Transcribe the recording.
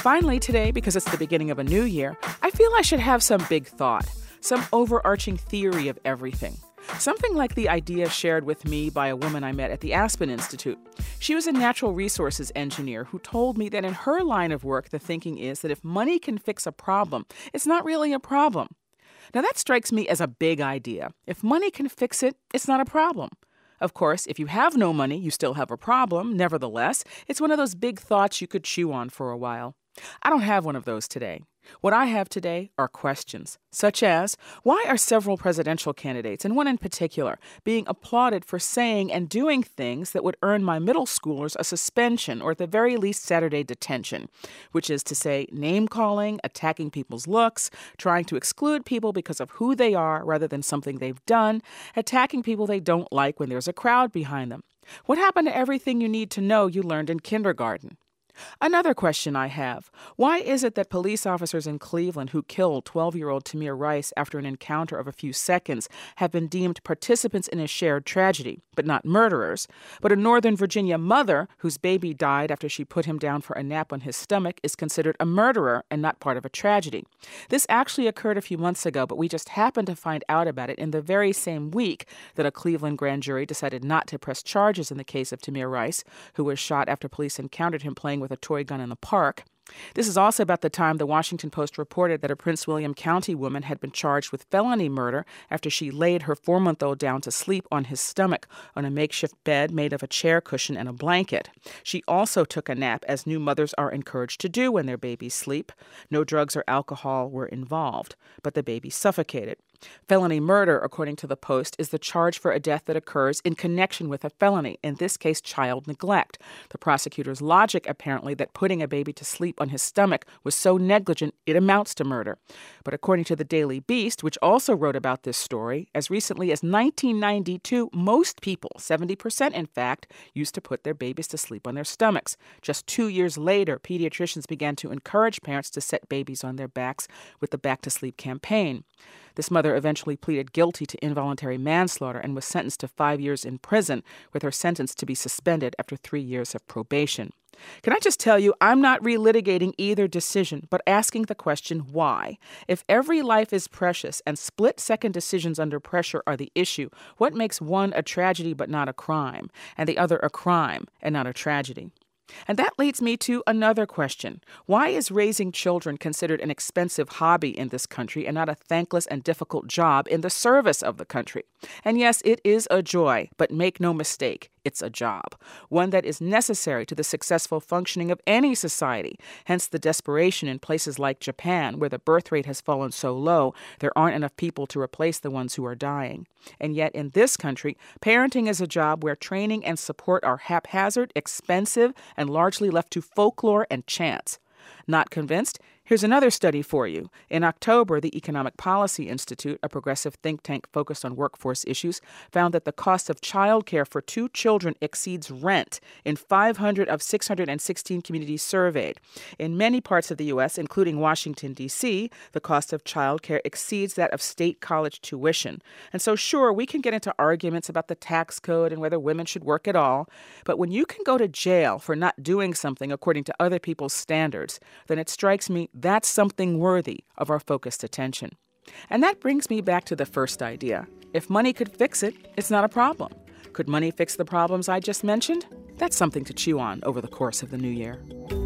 Finally, today, because it's the beginning of a new year, I feel I should have some big thought, some overarching theory of everything. Something like the idea shared with me by a woman I met at the Aspen Institute. She was a natural resources engineer who told me that in her line of work, the thinking is that if money can fix a problem, it's not really a problem. Now that strikes me as a big idea. If money can fix it, it's not a problem. Of course, if you have no money, you still have a problem. Nevertheless, it's one of those big thoughts you could chew on for a while. I don't have one of those today. What I have today are questions, such as, why are several presidential candidates, and one in particular, being applauded for saying and doing things that would earn my middle schoolers a suspension or at the very least Saturday detention, which is to say name-calling, attacking people's looks, trying to exclude people because of who they are rather than something they've done, attacking people they don't like when there's a crowd behind them. What happened to everything you need to know you learned in kindergarten? Another question I have, why is it that police officers in Cleveland who killed 12-year-old Tamir Rice after an encounter of a few seconds have been deemed participants in a shared tragedy, but not murderers, but a Northern Virginia mother whose baby died after she put him down for a nap on his stomach is considered a murderer and not part of a tragedy? This actually occurred a few months ago, but we just happened to find out about it in the very same week that a Cleveland grand jury decided not to press charges in the case of Tamir Rice, who was shot after police encountered him playing with a toy gun in the park. This is also about the time the Washington Post reported that a Prince William County woman had been charged with felony murder after she laid her 4-month-old down to sleep on his stomach on a makeshift bed made of a chair cushion and a blanket. She also took a nap, as new mothers are encouraged to do when their babies sleep. No drugs or alcohol were involved, but the baby suffocated. Felony murder, according to the Post, is the charge for a death that occurs in connection with a felony, in this case child neglect. The prosecutor's logic, apparently, that putting a baby to sleep on his stomach was so negligent it amounts to murder. But according to the Daily Beast, which also wrote about this story, as recently as 1992, most people, 70% in fact, used to put their babies to sleep on their stomachs. Just 2 years later, pediatricians began to encourage parents to set babies on their backs with the Back to Sleep campaign. This mother eventually pleaded guilty to involuntary manslaughter and was sentenced to 5 years in prison, with her sentence to be suspended after 3 years of probation. Can I just tell you, I'm not relitigating either decision, but asking the question, why? If every life is precious and split-second decisions under pressure are the issue, what makes one a tragedy but not a crime, and the other a crime and not a tragedy? And that leads me to another question. Why is raising children considered an expensive hobby in this country and not a thankless and difficult job in the service of the country? And yes, it is a joy, but make no mistake, it's a job, one that is necessary to the successful functioning of any society. Hence the desperation in places like Japan, where the birth rate has fallen so low, there aren't enough people to replace the ones who are dying. And yet in this country, parenting is a job where training and support are haphazard, expensive, and largely left to folklore and chance. Not convinced? Here's another study for you. In October, the Economic Policy Institute, a progressive think tank focused on workforce issues, found that the cost of childcare for 2 children exceeds rent in 500 of 616 communities surveyed. In many parts of the U.S., including Washington, D.C., the cost of childcare exceeds that of state college tuition. And so, sure, we can get into arguments about the tax code and whether women should work at all, but when you can go to jail for not doing something according to other people's standards, then it strikes me that's something worthy of our focused attention. And that brings me back to the first idea. If money could fix it, it's not a problem. Could money fix the problems I just mentioned? That's something to chew on over the course of the new year.